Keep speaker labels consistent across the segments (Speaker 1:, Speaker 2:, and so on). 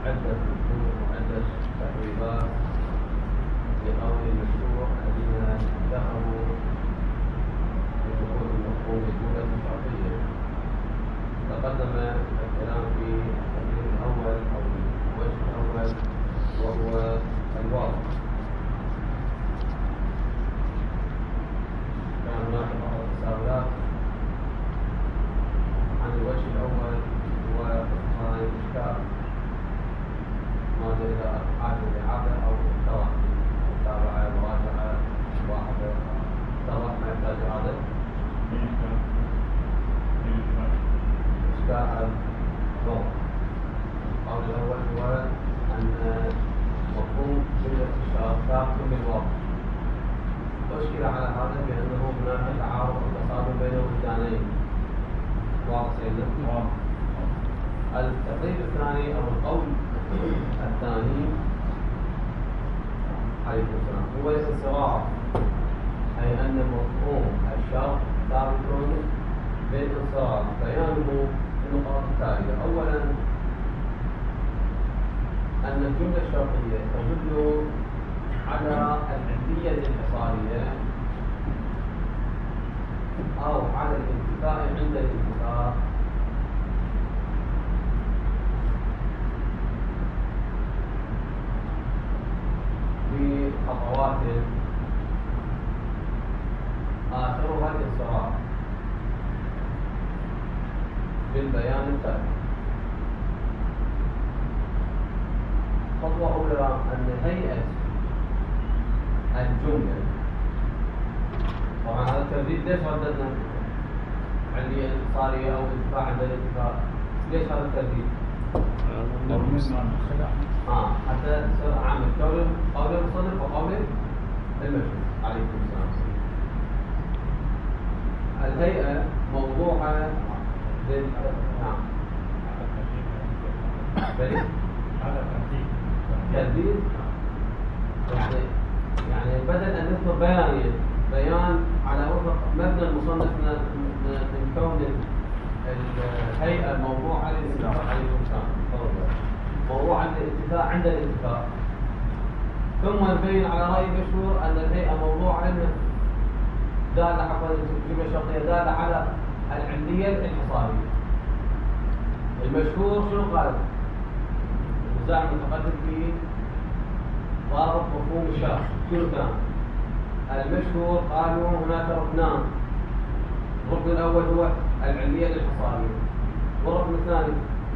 Speaker 1: عدة نصوص وعدة تقريبات لقول المشروع الذين ذهبوا بدخول المفهوم الجملة الشرطية. تقدم الكلام في التقرير الأول أو الوجه الأول وهو الواضح. كان هناك بعض التساؤلات عن الوجه الأول وإظهار الإشكال، ماذا إذا أعاد الإعادة أو اقترح متابعة مراجعة واحدة اقترح ما يحتاج إعادة؟ إشكال الوضع. القول الأول هو أن مفهوم جملة الشرط ثابت بالوضع. أشكل على هذا بأنه هناك تعارض أو تصادم بين وجدانين. واضح سيدنا؟ التقريب الثاني أو القول الثاني عليكم السلام هو الانصراف، أي أن مفهوم الشرط ثابت بالانصراف. بيانه النقاط التالية: أولا أن الجملة الشرطية تدل على العندية الانحصارية أو على الانتفاء عند الانتفاء بخطوات آخرها الانصراف بالبيان التالي. خطوة أولى أن هيئة الجملة، طبعا هذا الترديد ليش رددنا عندي انتصارية أو انتفاع عند الانتفاع؟ ليش هذا الترديد؟ حتى أعمل قول المصنف وقول المجلس. عليكم السلام. الهيئة موضوعة نعم
Speaker 2: هذا
Speaker 1: ترديد يعني بدل أن نذكر بيان على وفق مبنى المصنف من كون الهيئة موضوعة للانتفاع. عليكم السلام. موضوعا للانتفاع عند الانتفاع، ثم نبين على رأي مشهور أن الهيئة موضوعا دالة حقا الجملة الشرطية دالة على العندية الانحصارية. المشهور شنو قال؟ النزاع المتقدم في ضابط مفهوم الشرط شنو كان؟ المشهور قالوا هناك ركنان. الركن الأول هو العندية الانحصارية، والركن الثاني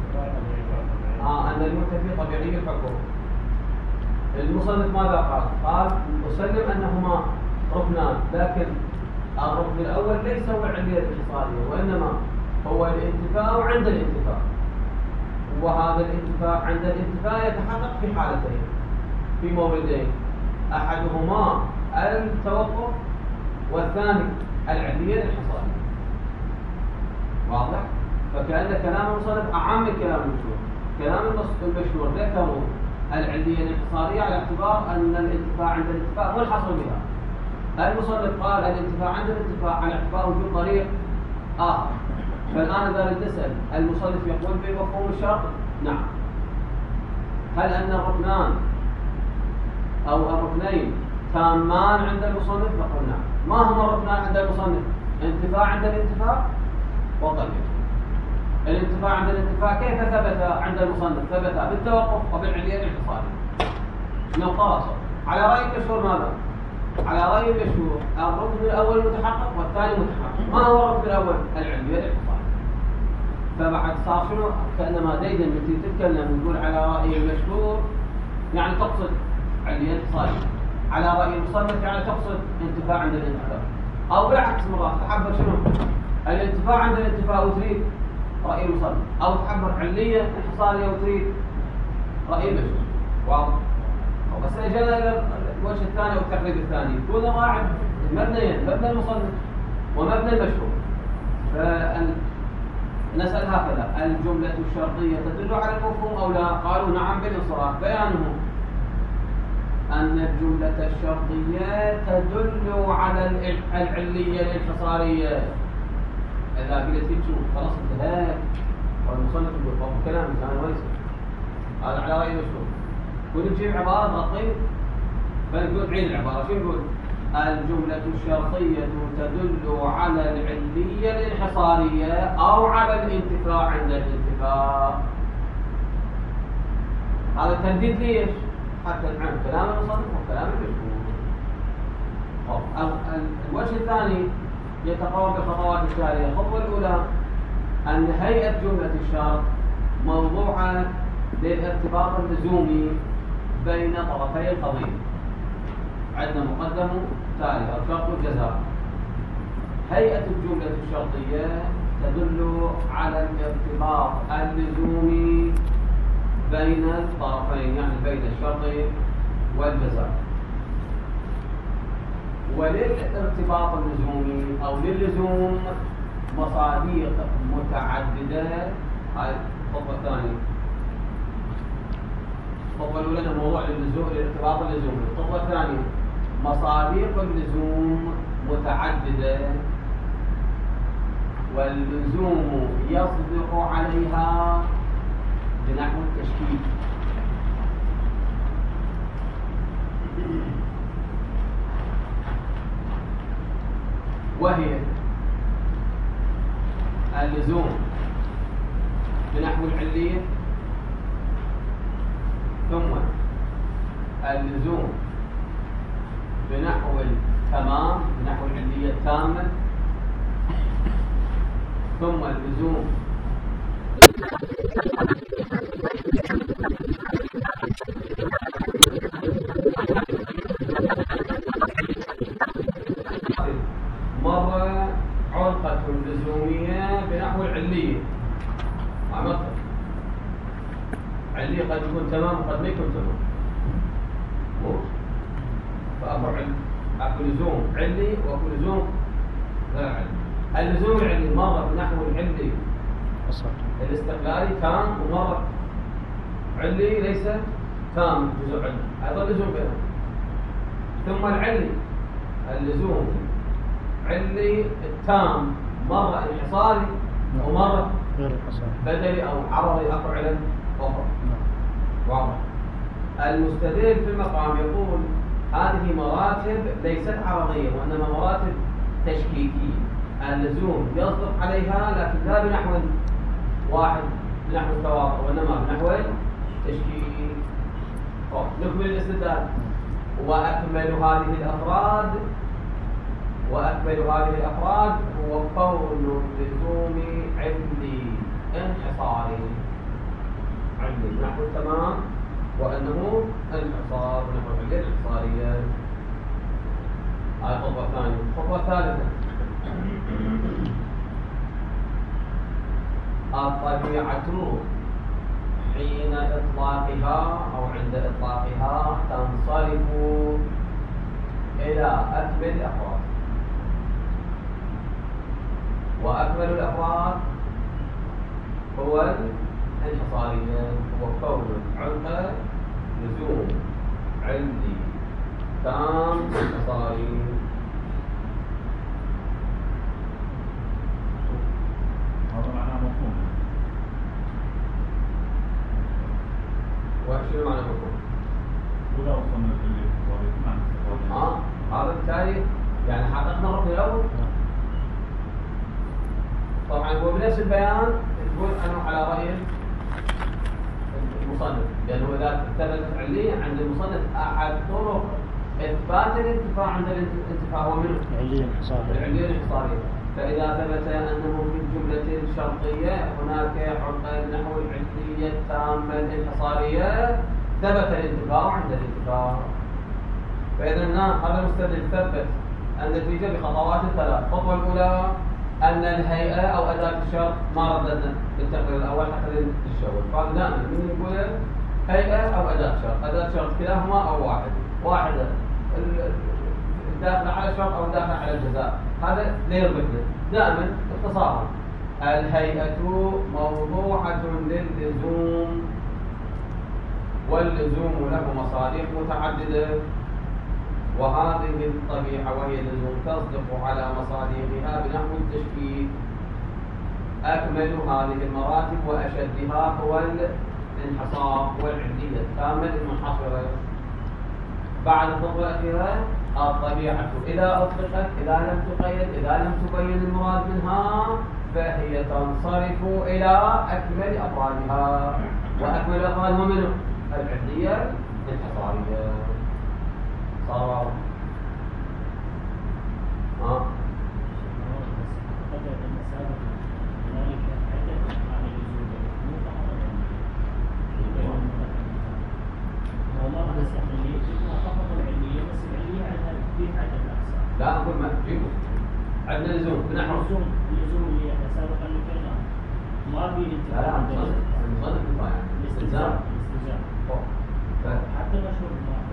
Speaker 1: أن المنتفي طبيعي الحكم. المصنف ماذا قال؟ قال أسلم أنهما ركنان، لكن الركن الأول ليس هو العندية الانحصارية، وإنما هو الانتفاء عند الانتفاء، وهذا الانتفاء عند الانتفاء يتحقق في حالتين، في موردين: أحدهما التوقف والثاني العندية الانحصارية. واضح؟ فكأن كلام المصنف أعم من كلام المشهور. كلام المشهور ذكروا العندية الانحصارية على اعتبار أن الانتفاع عند الانتفاع منحصر بها. المصنف قال الانتفاع عند الانتفاع على اعتبار وجود طريق آخر. فالآن إذا نسأل المصنف يقول بمفهوم الشرط؟ نعم. هل أن الركنان أو الركنين تامان عند المصنف؟ نقول نعم. ما هما الركنان عند المصنف؟ انتفاع عند الانتفاع وطريق. الانتفاع عند الانتفاع كيف ثبت عند المصنف؟ ثبت بالتوقف وبالعندية الانحصارية. نقاصر على رأي المشهور ماذا؟ على رأي المشهور الركن الأول متحقق والثاني متحقق. ما هو الركن الأول؟ العندية الانحصارية. فبعد صار شنو؟ كأنما زيدا التي تتكلم وتقول على رأي المشهور يعني تقصد عندية انحصارية، على رأي المصنف يعني تقصد انتفاع عند الانتفاع، أو بالعكس مرات تحبر شنو؟ الانتفاع عند الانتفاع وتريد رأي المصنف، أو تحبر علية انحصارية وتريد رأي المشهور. واضح؟ بس اجينا الى الوجه الثاني او التقريب الثاني يكون راعي مبنيين: مبنى المصنف ومبنى المشهور. فنسأل هكذا: الجملة الشرطية تدل على المفهوم أو لا؟ قالوا نعم بالانصراف. بيانه أن الجملة الشرطية تدل على العلية الانحصارية. إذا قلت لي شو خلاص انتهى، والمصنف يقول طب كلام كان ويسر هذا على رأي مشهور. ونجيب عبارة تغطي، فنقول عين العبارة شو نقول؟ الجملة الشرطية تدل على العلية الانحصارية أو على الانتفاع عند الانتفاع. هذا التمديد ليش؟ حتى نعم كلام المصنف وكلام المشهور. الوجه الثاني يتقوم بالخطوات التالية. الخطوة الأولى أن هيئة جملة الشرط موضوعة للارتباط اللزومي بين طرفي القضية. عندنا مقدم تالي الشرط والجزاء. هيئة الجملة الشرطية تدل على الارتباط اللزومي بين الطرفين، يعني بين الشرط والجزاء. وللارتباط اللزومي أو للزوم مصادق متعددة. هاي الخطوة الثانية. الخطوة الأولى موضوع للارتباط اللزومي. الخطوة الثانية مصادق اللزوم متعددة، واللزوم يصدق عليها بنحو التشكيل. وهي اللزوم بنحو العلية، ثم اللزوم بنحو التمام بنحو العلية التامة، ثم اللزوم مرة علقة لزومية بنحو العلية. عمقت علية قد يكون تمام وقد ما يكون تمام. فأكو لزوم علي وأكو لزوم غير علي. اللزوم العلي مرة بنحو العلي الاستقلالي تام، ومرة علي ليس تام جزء علي، هذا لزوم كذا. ثم العلي اللزوم علي التام مرة انحصاري ومرة بدلي أو عرضي أكو علل أخرى. واضح. المستدل في المقام يقول هذه مراتب ليست عرضية وإنما مراتب تشكيكية. اللزوم يصدق عليها لكن لا بنحو واحد بنحو التواطؤ وإنما بنحو تشكيك. نكمل الاستدلال. وأكمل هذه الأفراد هو كون اللزوم عندي انحصاري، عندي نحو التمام وأنه انحصار نحو العلية الانحصارية. هاي الخطوة الثانية. الخطوة الثالثة الطبيعة حين إطلاقها أو عند إطلاقها تنصرف إلى أكمل الأفراد. وأكمل الأفراد هو الانحصارية، هو كون علقة لزوم عندي تام انحصاري.
Speaker 2: هذا معناه مفهوم.
Speaker 1: وشنو معنى مفهوم؟
Speaker 2: ولا وصلنا للانحصاري معنى
Speaker 1: هذا بالتالي يعني حققنا الركن الأول. طبعا هو بنفس البيان يقول أنه على رأي المصنف، لأنه إذا ثبتت علية عند المصنف أحد طرق إثبات الانتفاع عند الانتفاع هو منه العلية الانحصارية. فإذا ثبت أنه في الجملة الشرطية هناك علقة نحو العلية التامة الانحصارية ثبت الانتفاع عند الانتفاع. فإذا هذا المستدل ثبت النتيجة بخطوات ثلاث. الخطوة الأولى أن الهيئة أو أداة الشرط ما رددنا بالتقرير الأول حتى للشغل. قال دائما من يقول هيئة أو أداة شرط، أداة شرط كلاهما أو واحدة الداخلة على الشرط أو الداخلة على الجزاء. هذا لا يربطنا دائما اختصارا. الهيئة موضوعة للزوم، واللزوم له مصادق متعددة، وهذه الطبيعة وهي اللزوم تصدق على مصادقها بنحو التشكيك. أكمل هذه المراتب وأشدها هو الانحصار والعلية التامة المنحصرة. بعد الخطوة الأخيرة الطبيعة إذا أطلقت، إذا لم تقيد، إذا لم تبين المراد منها، فهي تنصرف إلى أكمل أفرادها. وأكمل أفرادها منه العلية الانحصارية. صار لا أقول ما تجيبه عندنا لزوم بنحو
Speaker 3: اللزوم اللي احنا سابقا ذكرناه ما في
Speaker 1: لا مصدق كفاية
Speaker 3: الاستلزام حتى مشهور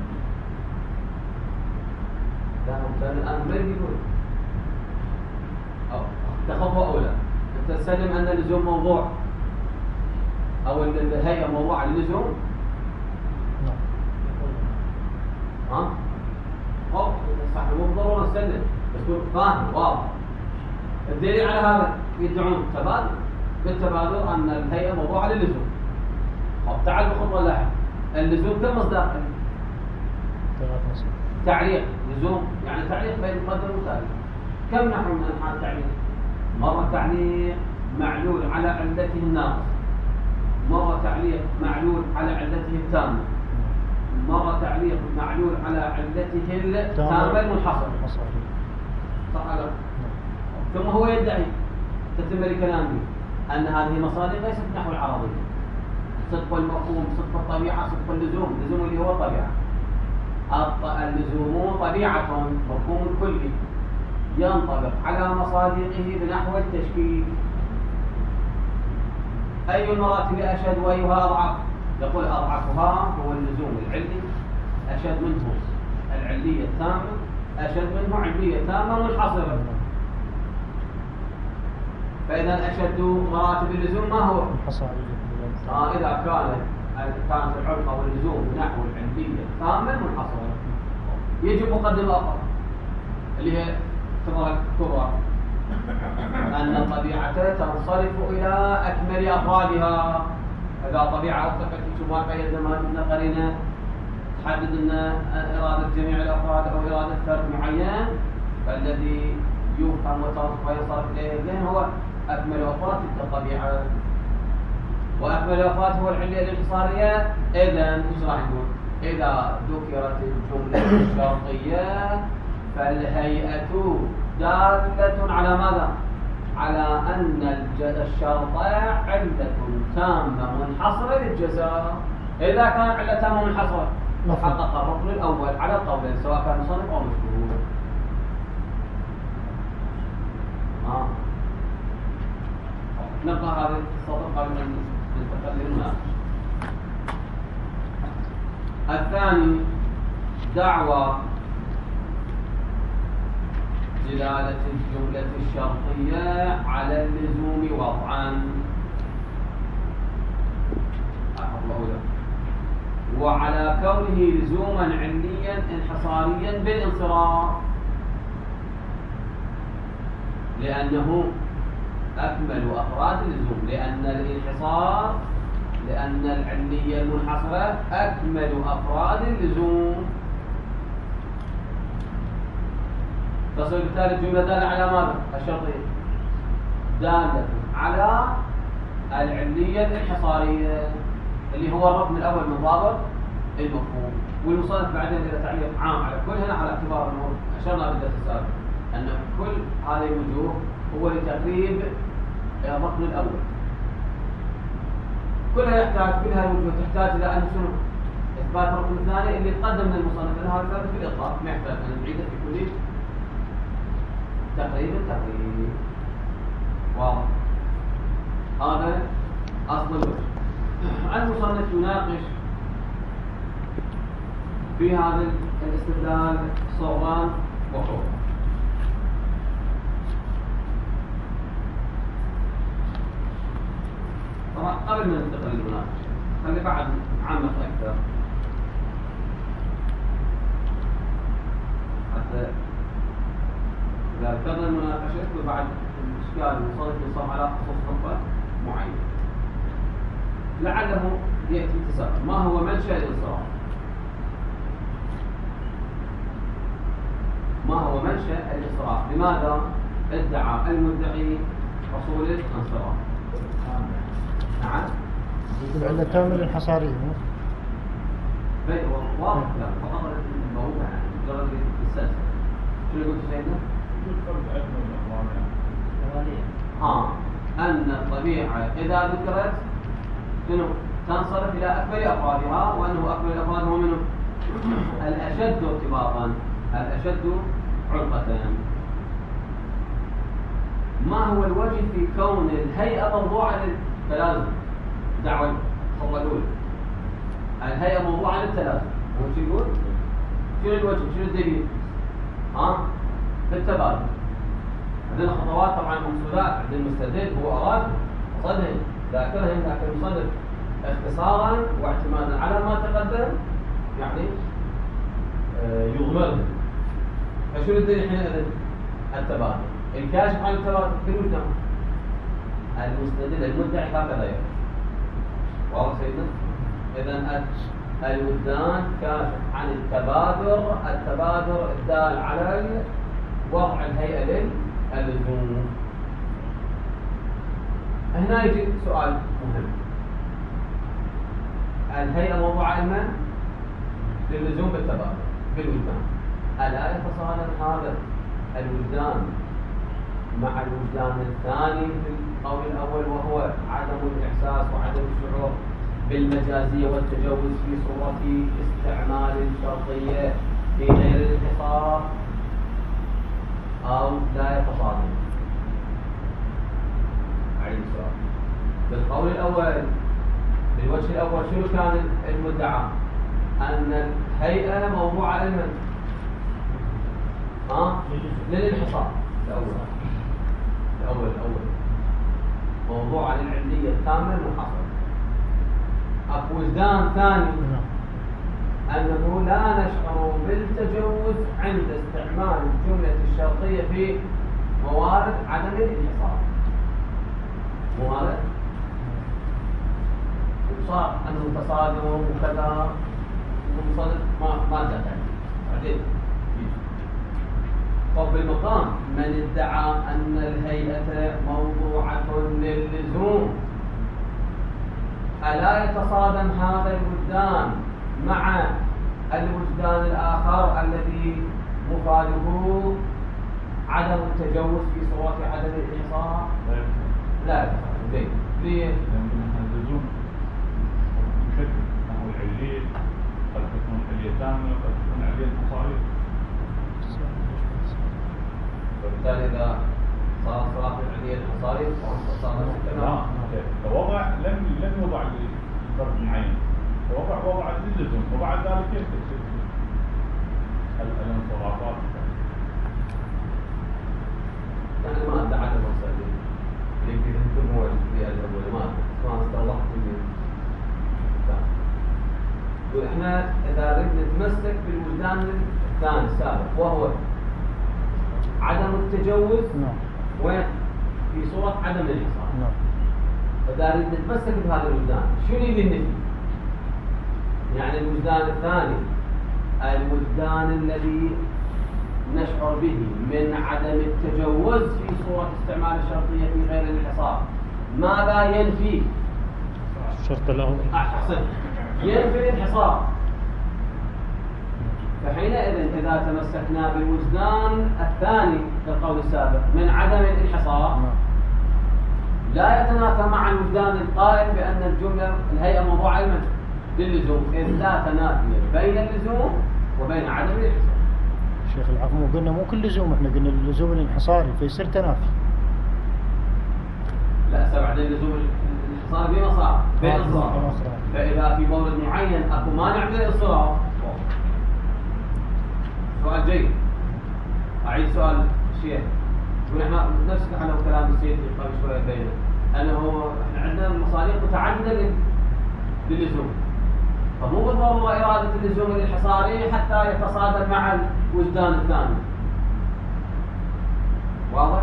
Speaker 1: لا ممتاز. الآن ما يقول كخطوة أولى أنت تسلم أن اللزوم موضوع أو الهيئة موضوع للزوم. صح مو بالضرورة نسلم بس تكون فاهم واضح. الدليل على هذا يدعون تبادل بالتبادل أن الهيئة موضوعة للزوم. تعال بخطوة لاحقة. اللزوم كم مصداقية؟ تعليق لزوم يعني تعليق بين مقدم وتالي. كم نحو من أنحاء التعليق؟ مرة تعليق معلول على علته الناقص، مرة تعليق معلول على علته التامة، مرة تعليق معلول على علته التامة المنحصرة. صح ولا؟ ثم هو يدعي تتم لكلامه أن هذه مصادر ليست نحو العربية. صدق المفهوم، صدق الطبيعة، صدق اللزوم. اللزوم اللي هو الطبيعة. اللزوم طبيعة مفهوم كلي ينطبق على مصادقه بنحو التشكيل. أي المراتب أشد وأيها أضعف؟ يقول أضعفها هو اللزوم العلي، أشد منه العلية التامة، أشد منه علية تامة منحصرة. فإذا أشد مراتب اللزوم ما هو؟ إذا كانت العلقة واللزوم نحو العلية التامة منحصرة يجب مقدمة أخرى اللي هي ثمرة كبرى أن الطبيعة تنصرف إلى أكمل أفرادها. إذا طبيعة أطلقت ما قيدنا ما قرينا تحدد أن إرادة جميع الأفراد أو إرادة فرد معين، فالذي يفهم وينصرف إليه الذهن هو أكمل أفراد تلك الطبيعة. وأكمل أفراد هو العلية الانحصارية. إذن إيش راح نقول؟ إذا ذكرت الجملة الشرطية فالهيئة دالة على ماذا؟ على أن الشرط علة تامة منحصرة للجزاء. إذا كان علة تامة منحصرة حقق الركن الأول على القولين سواء كان مصنف أو مشهور. نبقى هذا السطر قبل أن ننتقل للمناقشة. الثاني دعوى دلالة الجملة الشرطية على اللزوم وضعا وعلى كونه لزوما عليا انحصاريا بالانصراف، لأنه أكمل أفراد اللزوم، لأن العلية المنحصرة أكمل أفراد اللزوم. تصير بالتالي الجملة دالة على ماذا؟ الشرطية دالة على العلية الانحصارية اللي هو الركن الأول من ضابط المفهوم. والمصنف بعدين إلى تعليق عام على كل هنا على اعتبار أنه أشرنا بالدرس السابق أن كل هذه الوجوه هو لتقريب الركن الأول. كلها الوجوه تحتاج إلى أن شنو؟ إثبات الركن الثاني اللي تقدم من المصنف لأنه هذا ثابت في الإطلاق ما يحتاج أن نعيده في كل تقريب. واضح؟ هذا أصل الوجه. المصنف يناقش في هذا الاستدلال صوران وحروف. طبعا قبل ما ننتقل للمناقشة خلي بعد عامة أكثر حتى إذا ذكرنا المناقشة يكون بعد الإشكال المصنف يصاب على خصوص نقطة معينة لعله يأتي تساؤل: ما هو منشأ الانصراف؟ ما هو منشأ الانصراف؟ لماذا ادعى المدعي حصول الانصراف؟ نعم.
Speaker 4: العلة التامة الانحصارية.
Speaker 1: واضح. لا فقط الموضوع يعني مجرد السلسلة. شو اللي قلت سيدنا؟
Speaker 2: يقول فرد أدنى الأقوال يعني.
Speaker 1: أن الطبيعة إذا ذكرت شنو؟ تنصرف إلى أكمل أفرادها، وأنه أكمل الأفراد هو منه الأشد ارتباطا، الأشد علقة. ما هو الوجه في كون الهيئة موضوعة للتلازم؟ دعوة الخطوة الأولى، الهيئة موضوعة للتلازم. هو شو يقول؟ شنو الوجه؟ شنو الدليل؟ في التبادل. عندنا خطوات طبعا مقصودات عند المستدل، هو أراد قصدهم ذاكرهم، لكن المصنف اختصارا واعتمادا على ما تقدم يعني يغمرهم. فشنو الدليل حينئذ؟ التبادل. الكاشف عن التبادل بالوجدان. المستدل المدعي هكذا يقول. واضح سيدنا؟ إذن الوجدان كاشف عن التبادر الدال على وضع الهيئة للزوم. هنا يجي سؤال مهم: الهيئة موضوعة علما للزوم بالوجدان. ألا يتصادم هذا الوجدان مع الوجدان الثاني في القول الأول، وهو عدم الإحساس وعدم الشعور بالمجازية والتجوز في صورة استعمال الشرطية في غير الانحصار، أو لا يتصادم؟ أعيد السؤال. بالقول الأول، بالوجه الأول، شنو كان المدعى؟ أن الهيئة موضوعة علما للانحصار. الأول موضوعة للعلية التامة المنحصرة. أكو وجدان ثاني أنه لا نشعر بالتجوز عند استعمال الجملة الشرطية في موارد عدم الانحصار. مو هذا؟ وصار أنه تصادم وكذا ومصادم ما تفعل. بعدين طب بالمقام من ادعى أن الهيئة موضوعة للزوم، ألا يتصادم هذا الوجدان مع الوجدان الآخر الذي مفاده عدم التجوز في صورة عدم الانحصار؟ لا يتصادم. ليه؟
Speaker 2: لأن اللزوم مشكل، نحو العلية قد تكون علية تامة وقد تكون علية انحصارية.
Speaker 1: وبالتالي إذا صار صلاة العلية الانحصارية صار
Speaker 2: توضع لم يوضع لفرد معين، وضع للزوم، وبعد ذلك كيف الانصرافات؟
Speaker 1: يعني ما ادعى المصلي يمكن انتم هو البيئة الأولى ما استوضحت واحنا إذا ردنا نتمسك بالوجدان الثاني السابق، وهو عدم التجوز وين؟ في صورة عدم الانحصار. إذا ردنا نتمسك بهذا الوجدان، شنو يبي النفي؟ يعني الوجدان الثاني، الوجدان الذي نشعر به من عدم التجوز في صورة استعمال الشرطية في غير الانحصار، ماذا ينفي؟
Speaker 4: الشرط الأول.
Speaker 1: أحسن، ينفي الانحصار. فحينئذ إذا تمسكنا بالوجدان الثاني كالقول السابق من عدم الانحصار، لا يتنافى مع الوجدان القائل بأن الجملة الهيئة موضوع علما للزوم، إذ لا تنافي بين اللزوم وبين عدم الانحصار.
Speaker 4: شيخ العفو، قلنا مو كل لزوم، احنا قلنا اللزوم الانحصاري فيصير تنافي.
Speaker 1: لا بعدين اللزوم الانحصاري بما صار بين الصور، فإذا في مورد معين أكو مانع من الانصراف. سؤال جيد. أعيد سؤال الشيخ. ونحن نفس على كلام السيد قبل شوية بينه أنه احنا عندنا مصالح متعددة للزوم، فمو بالضرورة إرادة اللزوم الانحصاري حتى يتصادم مع الوجدان الثاني. واضح؟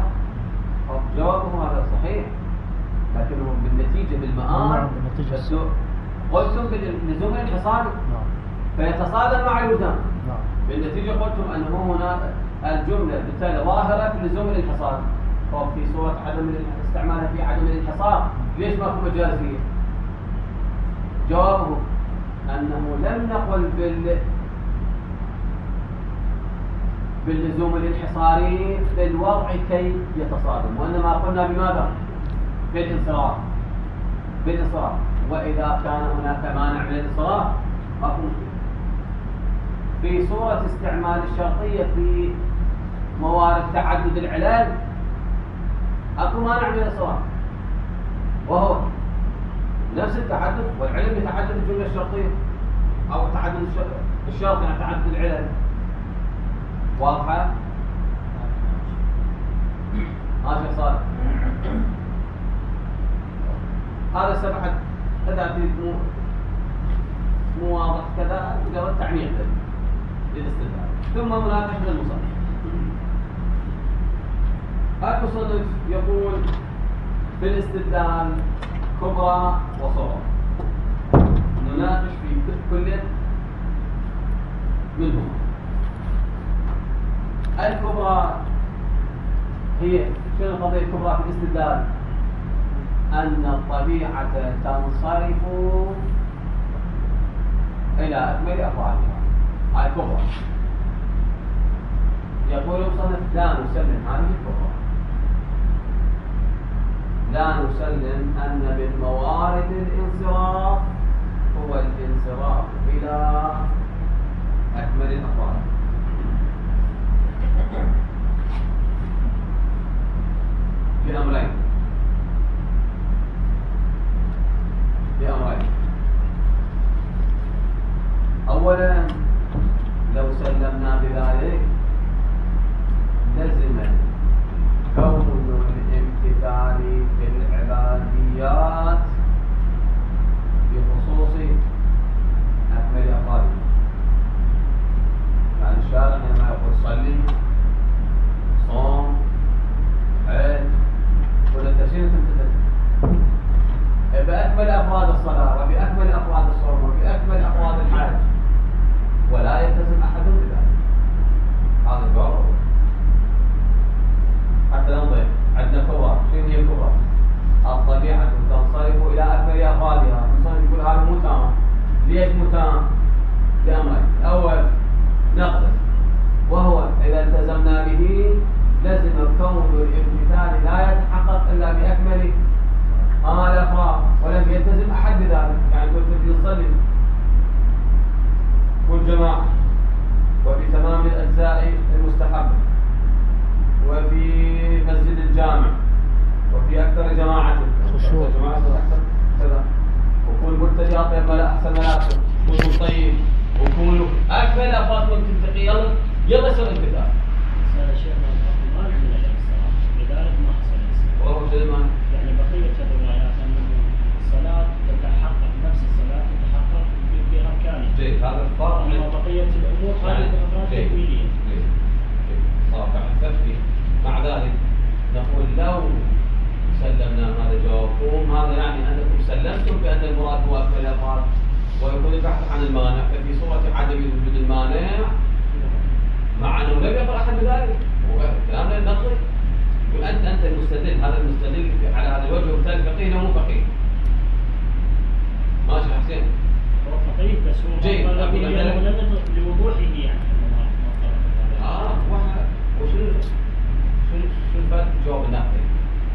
Speaker 1: جوابه هذا صحيح، لكنه بالنتيجة بالمآل قلتم بلزوم الانحصار
Speaker 4: نعم
Speaker 1: فيتصادم مع الوزن.
Speaker 4: نعم
Speaker 1: بالنتيجة قلتم أنه هنا الجملة بالتالي ظاهرة في لزوم الانحصار، أو في صورة عدم استعمالها في عدم الانحصار. ليش ماكو مجازية؟ جوابه أنه لم نقل باللزوم الانحصاري للوضع كي يتصادم، وإنما قلنا بماذا؟ بالانصراف. وإذا كان هناك مانع من الانصراف ماكو مشكلة. في صورة استعمال الشرطية في موارد تعدد العلل اكو مانع من الانصراف، وهو نفس التعدد، والعلم يتعدد الجملة الشرطية أو تعدد الشرط يعني تعدد العلل. واضحة؟ ماشي صالح. هذا سبحت إذا مو واضح كذا مجرد تعميق للاستدلال. ثم مناقشة المصنف. المصنف يقول في الاستدلال كبرى وصغرى، نناقش في كل منهما. الكبرى هي شنو القضية الكبرى في الاستدلال؟ أن الطبيعة تنصرف إلى أكمل أفعالها. هاي الكبرى. يقول المصنف لا نسلم هذه الكبرى، لا نسلم أن من موارد الانصراف هو الانصراف إلى أكمل الأفعال. بأمرين. أولا لو سلمنا بذلك لزم كون الامتثال في العباديات بخصوص أكمل أفعاله. يعني الشارع لما يقول صلي صوم حج ولا تشير تمتثل بأكمل أفراد الصلاة وبأكمل أفراد الصوم وبأكمل أفراد الحج، ولا يلتزم أحد بذلك. هذا الجواب. حتى ننظر عندنا كبرى. شنو هي الكبرى؟ الطبيعة تنصرف إلى أكمل أفرادها. المصنف يقول هذا مو تام. ليش مو تام؟ لأمرين. الأول نقص، وهو إذا التزمنا به لازم كون الامتثال لا يتحقق إلا بأكمل الأفراد، ولم يلتزم أحد بذلك. يعني قلت في نصلي والجماعة وفي تمام الأجزاء المستحبة وفي مسجد الجامع وفي أكثر جماعة كذا، وكون مرتدي أطيب أحسن ملابس، وكون طيب، وكون أكمل أفراد من تلتقي. يلا يصير انتفاع.
Speaker 3: هذا شيء ما نعمل الانصراف، لذلك ما حصل الانصراف.
Speaker 1: والله سليمان
Speaker 3: يعني بقية الروايات أن الصلاة تتحقق، نفس الصلاة تتحقق بأركانها.
Speaker 1: جيد. هذا الفرق.
Speaker 3: أما بقية الأمور هذه بأفراد تكوينية.
Speaker 1: صار التفكير. مع ذلك نقول لو سلمنا هذا جوابكم، هذا يعني أنكم سلمتم بأن المراد هو أكمل الأفراد ويكون البحث عن المانع، ففي صورة عدم وجود المانع مع أنه لم يقل أحد بذلك. كلام لا نقل. أنت المستدل، هذا المستدل على هذا الوجه، وبالتالي فقيه مو فقيه. ماشي حسين.
Speaker 3: هو فقيه بس هو
Speaker 1: جيد.
Speaker 3: لوضوحه يعني.
Speaker 1: وشنو فائدة الجواب النقدي؟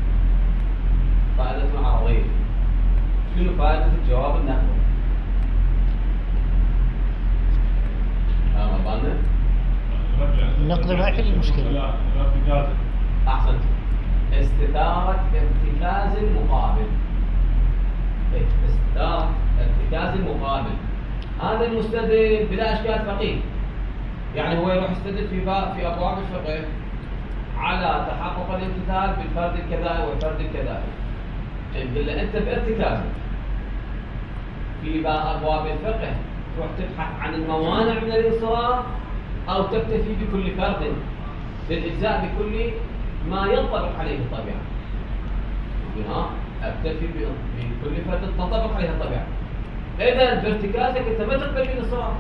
Speaker 1: فائدة عرضية. شنو فائدة الجواب النقدي؟ بالنا؟
Speaker 4: النقد ما يحل المشكلة.
Speaker 1: أحسنت. استثارة ارتكاز المقابل. استثارة ارتكاز المقابل. هذا المستدل بلا إشكال فقيه. يعني هو يروح يستدل في أبواب الفقه على تحقق الامتثال بالفرد الكذائي والفرد الكذائي. نقول أنت بارتكازك في أبواب الفقه تروح تبحث عن الموانع من الانصراف أو تكتفي بكل فرد للإجزاء بكل ما ينطبق عليه الطبيعة. أكتفي بكل فرد تنطبق عليه الطبيعة. إذا بارتكازك أنت ما تقبل من الصلاة.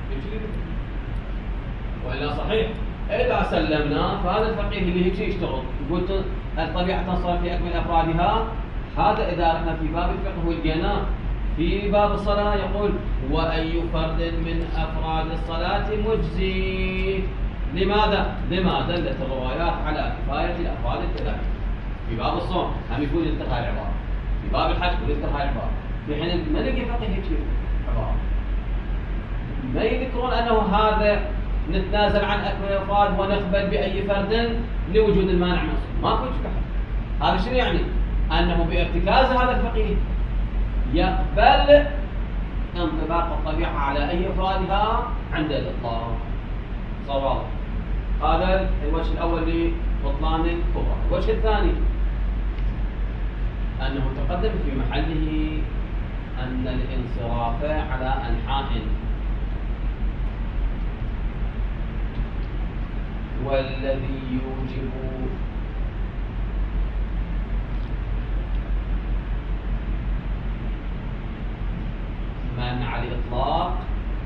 Speaker 1: وإلا صحيح إذا سلمنا فهذا الفقيه اللي هيك يشتغل قلت الطبيعة تنصرف في أكمل أفرادها. هذا إذا رحنا في باب الفقه ولقيناه في باب الصلاة يقول وأي فرد من أفراد الصلاة مجزي. لماذا دلت الروايات على كفاية الأفراد الثلاثة. في باب الصوم هم يقول يذكر هاي العبارة، في باب الحج يذكر هاي العبارة، في حين ما نلقي فقه هيك عبارة ما يذكرون أنه هذا نتنازل عن أكمل الأفراد ونقبل بأي فرد لوجود المانع من الصوم. ماكو شيء. هذا شنو يعني؟ أنه بارتكاز هذا الفقيه يقبل انطباق الطبيعة على أي أفرادها عند الإطلاق. صار هذا الوجه الأول لبطلان الكبرى. الوجه الثاني أنه تقدم في محله أن الانصراف على أنحاء والذي يوجب منع الإطلاق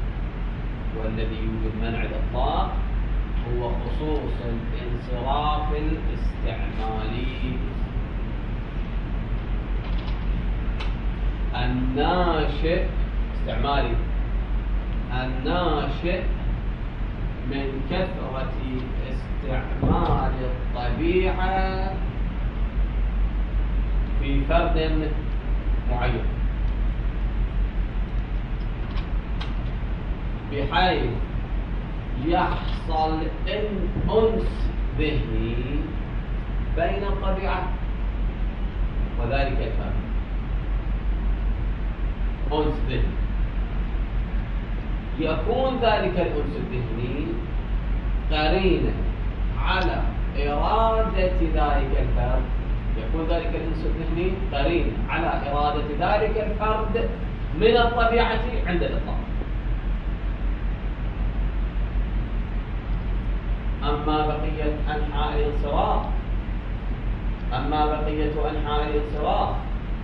Speaker 1: هو خصوص الانصراف الاستعمالي الناشئ من كثرة استعمال الطبيعة في فرد معين، بحيث يحصل أنس ذهني بين الطبيعة وذلك الفرد. أنس ذهني يكون ذلك الأنس الذهني قرينة على إرادة ذلك الفرد، يكون ذلك الأنس الذهني قرينة على إرادة ذلك الفرد من الطبيعة عند الإطلاق. أما بقية أنحاء الانصراف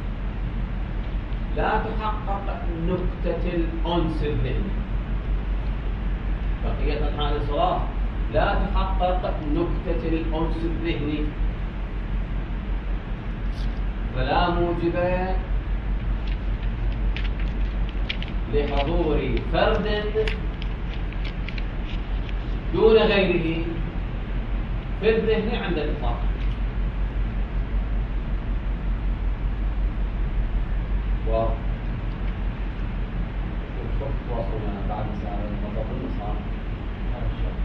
Speaker 1: لا تحقق نكتة الأنس الذهني. بقية أنحاء الانصراف لا تحقق نكتة الأنس الذهني، فلا موجب لحضور فرد دون غيره في الذهن عند الإطلاق. وشوف وصلنا بعد ساعة نظبط صار هذا الشيء.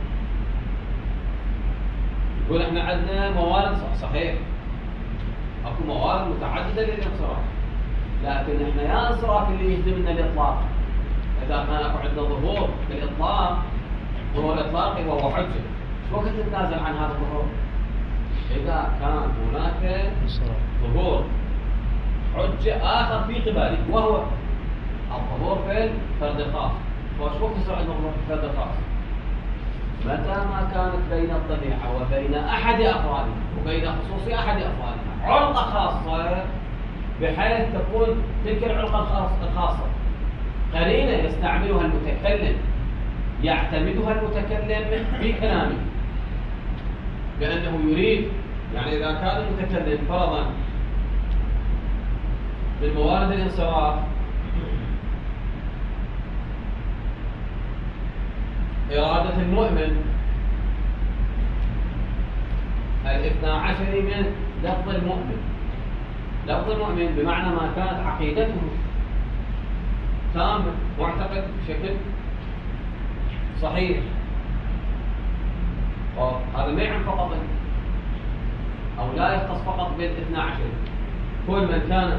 Speaker 1: يقول احنا عندنا موارد صحيح، اكو موارد متعددة للانصراف، لكن احنا يا انصراف اللي يهدمنا الإطلاق إذا كان اكو عندنا ظهور بالإطلاق، ظهور إطلاقي وهو حجة، شو وقت نتنازل عن هذا الظهور؟ إذا كان هناك ظهور حجة آخر في قبالي وهو الظهور في الفرد الخاص. فشو وقت يصير عندنا ظهور في الفرد الخاص؟ متى ما كانت بين الطبيعة وبين أحد أفرادها وبين خصوص أحد أفرادها علقة خاصة، بحيث تكون تلك العلقة الخاصة قرينة يستعملها المتكلم، يعتمدها المتكلم في كلامه بأنه يريد. يعني إذا كان المتكلم فرضا من موارد الانصراف إرادة المؤمن 12 من لفظ المؤمن، لفظ المؤمن بمعنى ما كانت عقيدته تامة معتقد بشكل صحيح. هذا ما يعم فقط أو لا يختص فقط بال12، كل من كان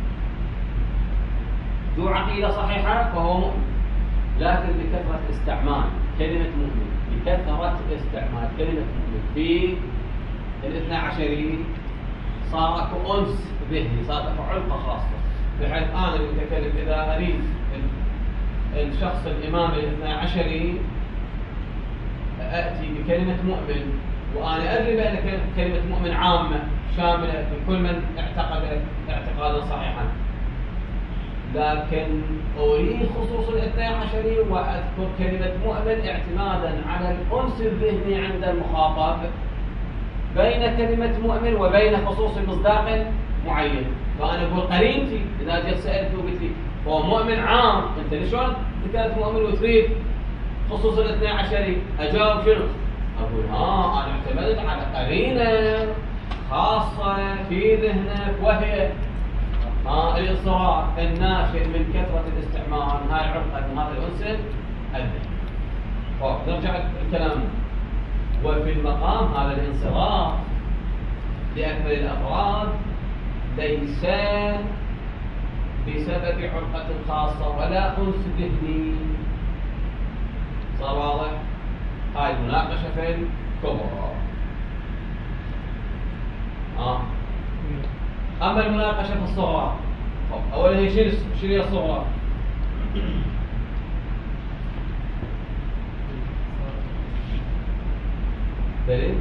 Speaker 1: ذو عقيدة صحيحة فهو مؤمن، لكن بكثرة استعمال كلمة مؤمن، بكثرة استعمال كلمة مؤمن في ال12 صار اكو أنس ذهني، صار اكو علقة خاصة، بحيث أنا المتكلم إذا أريد الشخص الإمام ال12 أأتي بكلمة مؤمن، وأنا أدري بأن كلمة مؤمن عامة شاملة لكل من اعتقد اعتقادا صحيحا، لكن أريد خصوص الاثني عشري وأذكر كلمة مؤمن اعتمادا على الأنس الذهني عند المخاطب بين كلمة مؤمن وبين خصوص مصداق معين. فأنا أقول قرينتي إذا جيت سألت وقلت لي هو مؤمن عام، أنت شلون ذكرت مؤمن وتريد خصوص الاثني عشري؟ أجاوب شنو؟ أقول أنا اعتمدت على قرينة خاصة في ذهنك وهي الإصرار الناشئ من كثرة الاستعمال هاي العرقة من هذا الأنس الذهني. نرجع الكلام. وفي المقام هذا الانصراف لأكمل الأفراد ليس بسبب عرقة خاصة ولا أنس ذهني. صار واضح؟ هاي المناقشة في الكبرى. أما المناقشة في الصغرى، أولا هي شنو هي الصغرى؟ دليل؟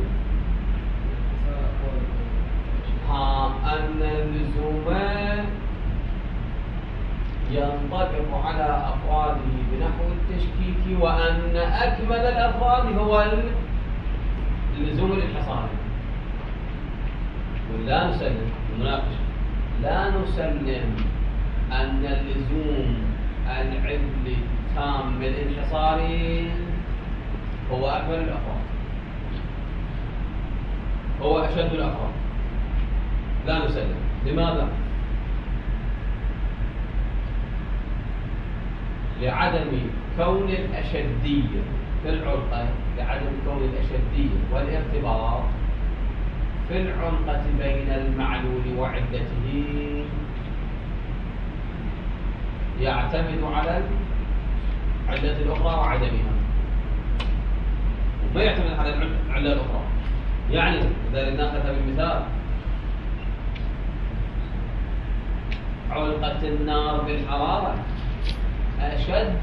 Speaker 1: أن اللزوم ينطبق على أفراده بنحو التشكيك، وأن أكمل الأفراد هو اللزوم الانحصاري. ولا نسلم المناقشة، لا نسلم أن اللزوم العلمي التام الانحصاري هو أكمل الأفراد، هو أشد الأفراد. لا نسلم. لماذا؟ لعدم كون الأشدية في العرقة، لعدم كون الأشدية والارتباط في العرقة بين المعلول وعلته يعتمد على العلة الأخرى وعدمها، وما يعتمد على العلة الأخرى. يعني إذا ناخذ بالمثال علقة النار بالحرارة أشد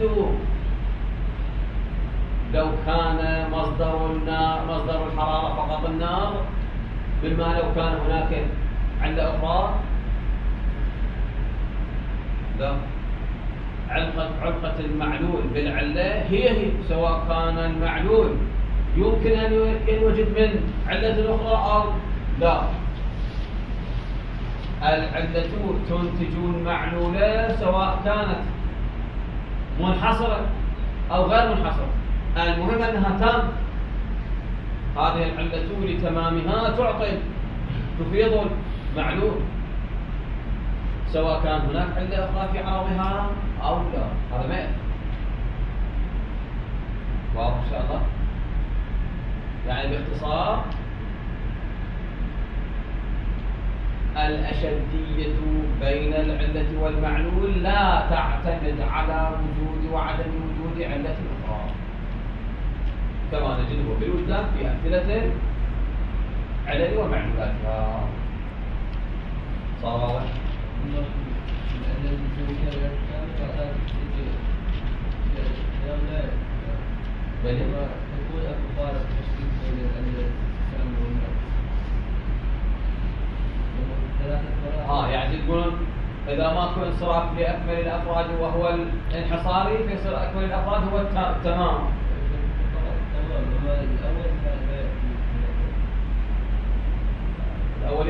Speaker 1: لو كان مصدر الحرارة فقط النار، مما لو كان هناك علة أخرى. لا، علقة المعلول بالعلة هي سواء كان المعلول يمكن أن ينوجد من علة أخرى أو لا. العلة تنتج المعلولة سواء كانت منحصرة أو غير منحصرة، المهم أنها تام. هذه العلة لتمامها تعطي تفيض المعلول سواء كان هناك علة أخرى في عرضها أو لا. هذا ما يأتي. واضح إن شاء الله؟ يعني باختصار الأشدية بين العلة والمعلول لا تعتمد على وجود وعدم وجود علة أخرى، كما نجده في الوجدان في أمثلة علل ومعلولاتها. صار واضح؟ يعني تقولون إذا ماكو انصراف لأكمل الأفراد وهو الانحصاري فيصير أكمل الأفراد هو التمام. الأول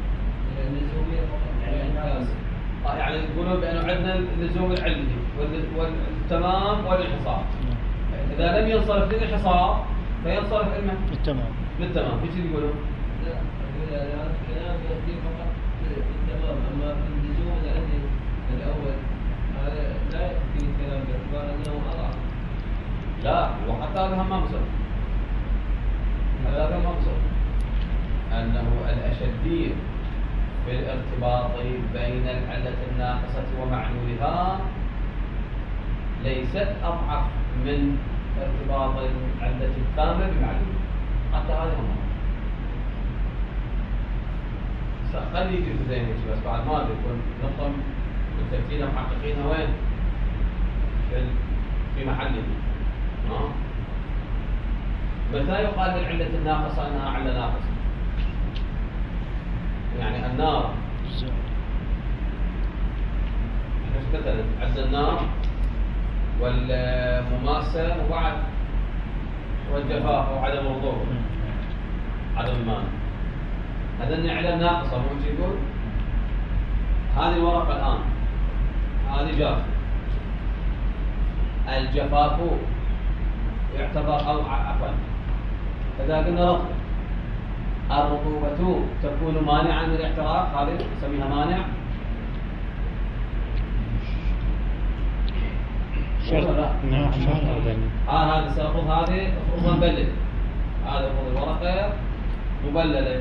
Speaker 1: يعني تقولون بأنه عندنا اللزوم العلمي والتمام والانحصار. إذا لم ينصرف للانحصار فينصرف
Speaker 4: للتمام.
Speaker 1: للتمام. ايش يقولون؟
Speaker 5: لا الكلام يأتي فقط بالتمام، أما في اللزوم العلمي الأول هذا لا يأتي الكلام باعتبار أنه أضعف.
Speaker 1: لا، وحتى هذا ما مصر. هذا ما مصر. أنه الأشدية في الارتباط بين العلة الناقصة ومعلولها ليست أضعف من ارتباط العلة التامة بمعلولها. حتى هذا ما خلي يجي في ذهنك بس بعد ما يكون نقطة بالترتيب محققينها وين؟ في محله. متى يقال للعلة الناقصة أنها علة ناقصة؟ يعني النار مثلا عندنا النار والمماسة وبعد والجفاف وعدم الرطوبة عدم الماء، هذا النعلة ناقصة مو يقول. هذه الورقة الآن هذه جافة، الجفاف يعتبر أو عفوا إذا قلنا رطب، الرطوبة تكون مانعا من الاحتراق، هذه نسميها مانع.
Speaker 4: نعم.
Speaker 1: هذا سأخذ هذه أخذها مبللة، هذا أخذ الورقة مبللة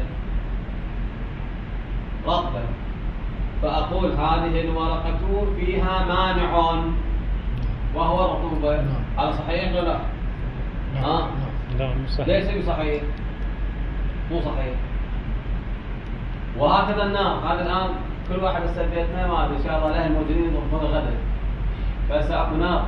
Speaker 1: رطبة، فأقول هذه الورقة فيها مانع وهو الرطوبة. هذا صحيح ولا لا؟ ها؟
Speaker 4: لا مش صحيح.
Speaker 1: ليس بصحيح، مو صحيح. وهكذا النار، هذا الآن كل واحد استبيتنا ما أدري إن شاء الله له الموجودين يضربون غدا، فسأكون نار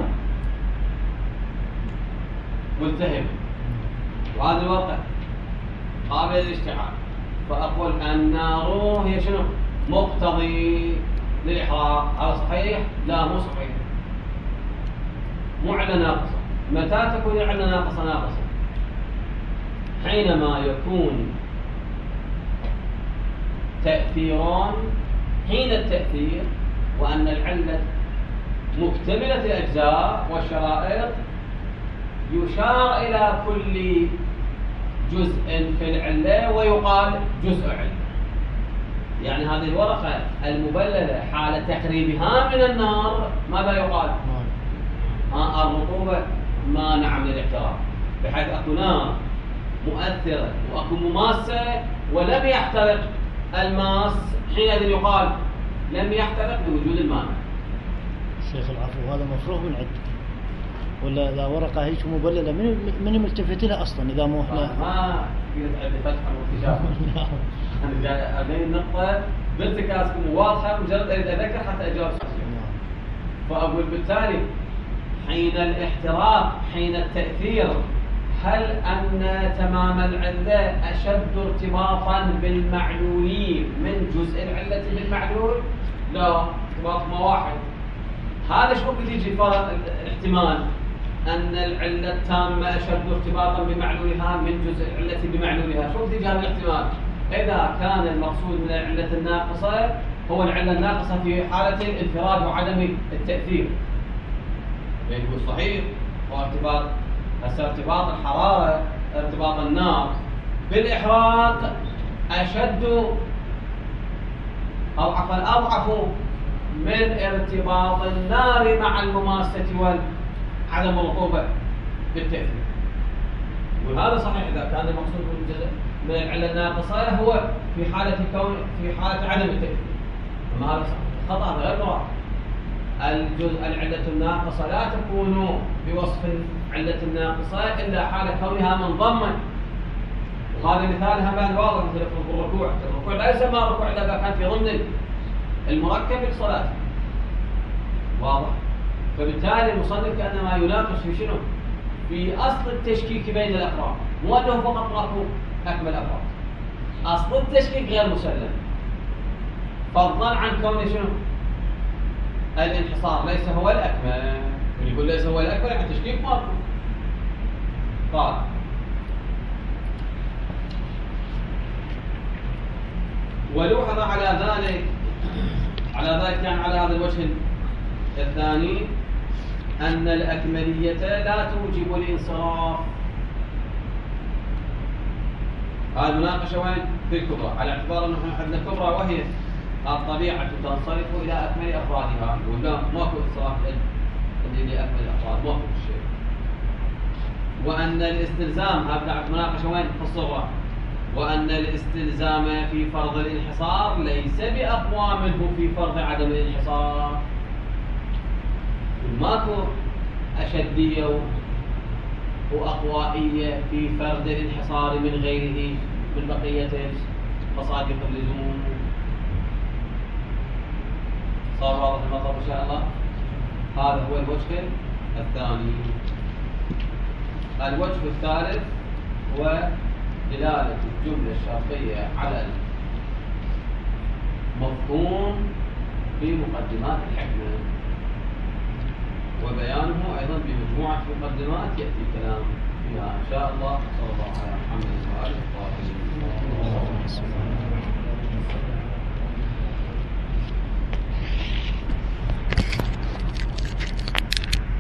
Speaker 1: ملتهب، وهذه الورقة قابلة للاشتعال، فأقول النار هي شنو؟ مقتضي للإحراق. هذا صحيح؟ لا مو صحيح، مو علة ناقصة. متى تكون العلة ناقصة؟ حينما يكون تأثيران حين التأثير، وأن العلة مكتملة الأجزاء والشرائط، يشار إلى كل جزء في العلة ويقال جزء علة. يعني هذه الورقة المبللة حال تقريبها من النار ماذا يقال؟ الرطوبة مانع من الاحتراق، بحيث أكو نار مؤثرة وأكو مماسة ولم يحترق الماس، حينئذ يقال لم يحترق بوجود المانع.
Speaker 4: شيخ العفو، هذا مفروغ من عد، ولا إذا ورقة هيك مبللة من ملتفت لها أصلا إذا مو إحنا
Speaker 1: ما في عندي فتحة واكتشاف. أنا جاي أبين النقطة بارتكازكم واضحة، مجرد أريد أذكر حتى أجاوب. فأقول بالتالي حين الاحتراق حين التأثير، هل أن تمام العلة أشد ارتباطا بالمعلولين من جزء العلة بالمعلول؟ لا، ارتباطهما واحد. هذا شو بيجي فرق الاحتمال أن العلة التامة أشد ارتباطا بمعلولها من جزء العلة بمعلولها؟ شو بيجي هذا الاحتمال؟ إذا كان المقصود من العلة الناقصة هو العلة الناقصة في حالة الانفراد وعدم التأثير، يعني هو صحيح هو ارتباط الحرارة، ارتباط النار بالإحراق أشد أو أضعف من ارتباط النار مع المماسة وعدم الرطوبة بالتأثير. وهذا صحيح إذا كان المقصود من العلة الناقصة هو في حالة عدم التأثير، أما هذا خطأ غير مراد. العلة الناقصة لا تكون بوصف العلة الناقصة إلا حال كونها منضمة، وهذا مثالها بعد واضح، مثل الركوع. الركوع لا يسمى ركوع إلا إذا كان في ضمن المركب للصلاة، واضح. فبالتالي المصنف كأنما يناقش في شنو؟ في أصل التشكيك بين الأفراد، مو أنه فقط راكو أكمل أفراد. أصل التشكيك غير مسلم، فضلا عن كون شنو؟ الانحصار ليس هو الأكمل. يقول ليس هو الأكمل يعني التشكيك ماكو. قال ولوحظ على ذلك يعني على هذا الوجه الثاني أن الأكملية لا توجب الانصراف. هذه المناقشة وين؟ في الكبرى، على اعتبار أنه عندنا كبرى وهي الطبيعة تنصرف إلى أكمل أفرادها، ولا ماكو انصراف لأكمل الأفراد، ماكو شيء. وأن الاستلزام، هذا المناقشة وين؟ في الصغرى، وأن الاستلزام في فرض الانحصار ليس بأقوى منه في فرض عدم الانحصار. ماكو أشدية وأقوائية في فرض الانحصار من غيره من بقية مصادق اللزوم. صار واضح المطلب إن شاء الله. هذا هو الوجه الثاني. الوجه الثالث هو دلالة الجملة الشرطية على المفهوم في مقدمات الحكمة. وبيانه أيضا بمجموعة مقدمات يأتي الكلام فيها إن شاء الله. صلى الله على محمد وآله.